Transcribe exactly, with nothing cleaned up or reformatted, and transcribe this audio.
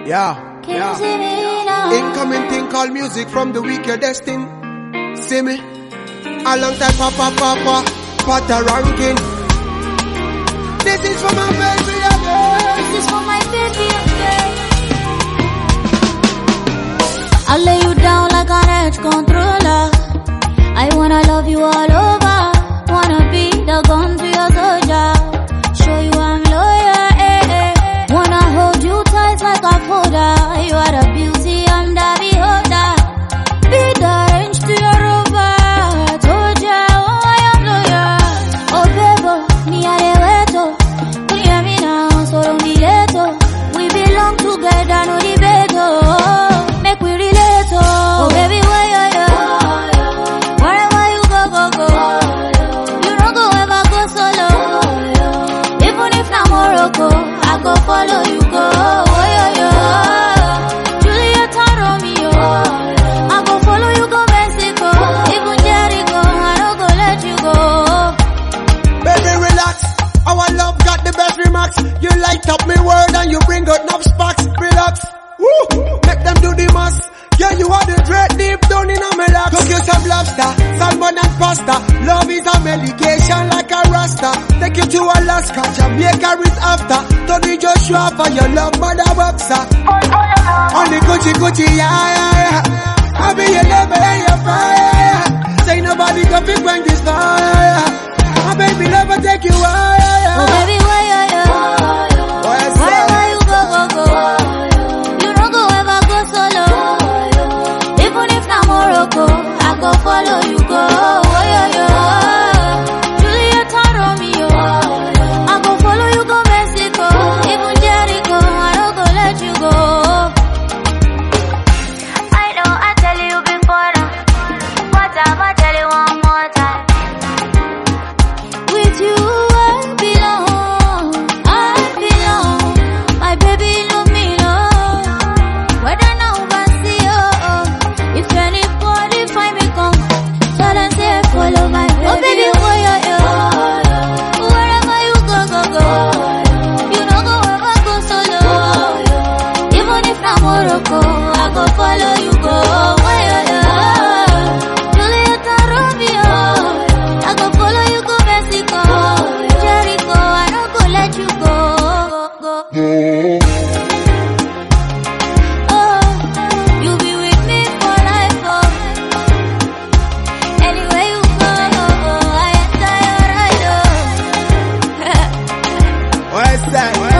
Yeah, yeah. Incoming thing called music from the week you're destined. See me? A long time papa papa, pata ranking. This is for my baby again. This is for my baby again. I'll lay you down like an edge controller. I wanna love you all over. Wanna be the gun to your soldier. Show you I'm loyal, eh, eh. Wanna hold you tight like a folder. You are the beauty, I'm the beholder. Be the range to your rover. Told ya, oh, I am loyal. Oh, baby, me are the weto. Can you hear me now? So don't be late, oh. We belong together, no debate, oh. Make we relate, oh. Oh, baby, where you, you? Wherever you go, go, go. You don't go ever go solo. Even if not Morocco, I go follow you, go. Oh, yo, yo. Juliet and Romeo. I go follow you, go Mexico. Even Jericho, I don't go let you go. Baby, relax. Our love got the best remarks. You light up me world and you bring out enough sparks. Relax. Woo! Make them do the mass. Yeah, you are the dread deep down in a melax. Cook you some lobster, salmon and pasta. Love is a medication like a rasta. Take you to Alaska, Jamaica is after. Tony Joshua for your love, mother boxer. On the Gucci Gucci, yeah, yeah, yeah. I be your lover and your fire. Say nobody can pick when this fire. My baby never take you higher. Oh, baby, where you, you? Wherever you go, go, go. You don't go ever go solo. Even if not Morocco, I go follow you, go. Oh, yo, yo. Juliet and Romeo. I go follow you, go Mexico. Even Jericho, I don't go let you go. I know I tell you before now, but I'ma tell you one more time. With you I belong, I belong. My baby love me, love. Whether now I see you, if anybody find me come, tell them say follow my baby. Oh baby, where you, you? Wherever you go, go, go. You don't go ever go solo. Even if not Morocco, I go follow you, go. Where you, you? Juliet and Romeo. I go follow you, go Mexico. Jericho, I don't go let you go. Go, go. Oh, you be with me for life, oh. Anywhere you go, oh, I enter your ride, oh. What's that?